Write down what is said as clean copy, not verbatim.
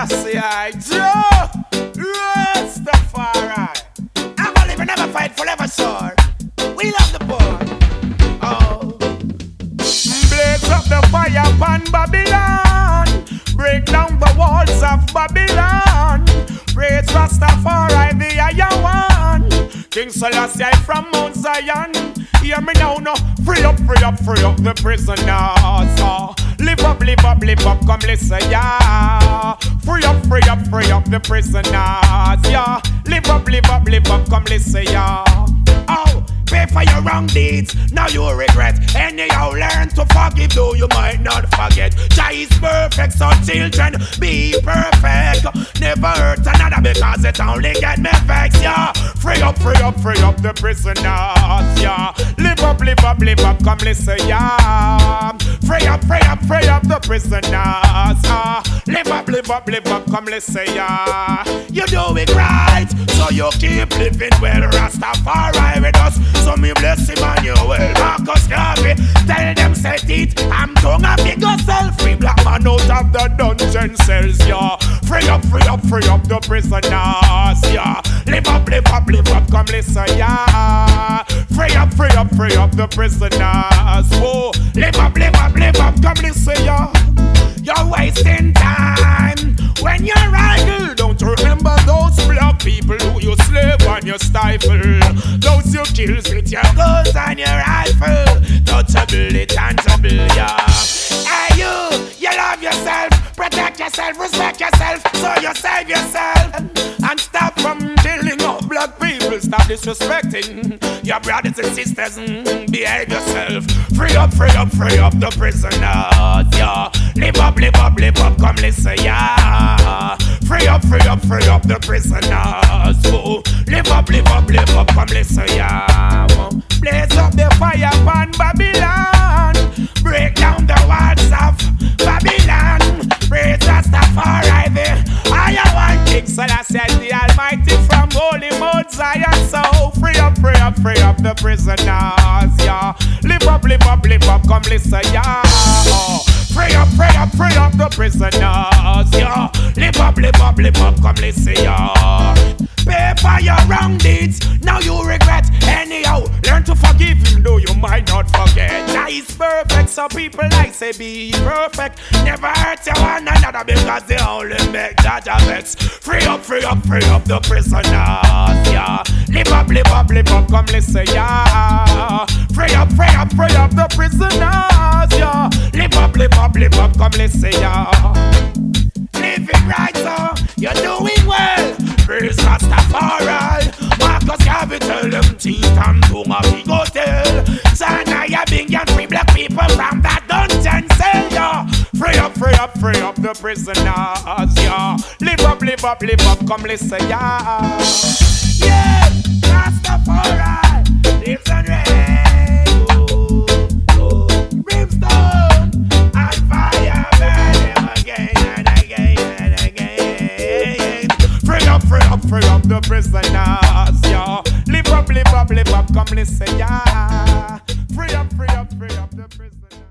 Selassie, Joe, Rastafari. I'm gonna live and never fight forever, sir. We love the boy. Oh, blaze up the fire upon Babylon. Break down the walls of Babylon. Praise Rastafari, the Iron One. King Selassie from Mount Zion. Hear me now, no. Free up, free up, free up the prisoners. Live up, live up, live up, come listen, yeah. Free up, free up, free up the prisoners, yeah. Live up, live up, live up, come listen, yeah. Oh, pay for your wrong deeds, now you regret. Anyhow, learn to forgive, though you might not forget. Jah is perfect, so children, be perfect. Never hurt another because it only get me vexed, yeah. Free up, free up, free up the prisoners, yeah. Live up, live up, live up, come listen, yeah. Free up, free up, free up the prisoners, live up, live up, live up, come listen, yeah. You do it right, so you keep living well. Rastafari with us, so me bless him and you will. Marcus Garvey, tell them set it. I'm tongue and big yourself. Free black man out of the dungeon cells, yeah. Free up, free up, free up the prisoners, yeah. Live up, live up, live up, come listen, yeah. Free up, free up, free up the prisoners, whoa. Live up, live up, live up, come listen, yeah. You're wasting time when you're idle. Don't remember those black people who you slave and you stifle. Those you kills with your guns and your rifle. Touchable, tangible, yeah. Hey you love yourself, protect yourself, respect yourself, so you save yourself. And stop from killing all black people. Stop disrespecting your brothers and sisters. Behave yourself. Free up, free up, free up the prisoners, yeah. Live up, live up, live up, come listen, yeah. Free up, free up, free up the prisoners, oh. Live up, live up, live up, come listen, yeah. Blaze up the fire upon Babylon. Break down the walls of Babylon. Praise Rastafari, the Iron One. King Selassie, the Almighty from Holy Mount Zion. So free up, free up, free up the prisoners, yeah. Live up, live up, live up, come listen, yeah. Free up, free up, free up the prisoners, yeah. Live up, live up, live up, come listen, yeah. Pay for your wrong deeds, now you regret. Anyhow, learn to forgive him, though you might not forget. Jah is perfect, so people like say be perfect. Never hurt you one another because they only make Jah vex. Free up, free up, free up the prisoners, yeah. Live up, live up, live up, come listen, yeah. Free up, free up, free up the prisoners, yeah. Live up, live up, live up, come listen, yeah. Living right, so you're doing well. Praise Rastafari. Marcus Garvey tell them teeth and tongue of big hotel. Zanaya Bing and free black people from that dungeon cell, yeah. Free up, free up, free up the prisoners, yeah. Live up, live up, live up, come listen, yeah. Yeah, Rastafari lives and reigns. Brimstone and fire burn him again and again and again. Free up, free up, free up the prisoners, yeah. Live up, live up, live up, come listen, yeah. Free up, free up, free up the prisoners.